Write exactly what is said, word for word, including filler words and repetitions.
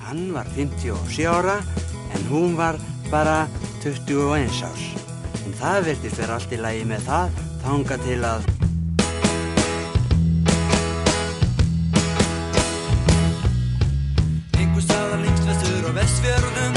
Hann var fimmtíu og sjö ára en hún var bara tuttugu og eins árs. En það virtist vera allt í lagi með það þangað til að einhvers staðar lengst vestur á Vestfjörðum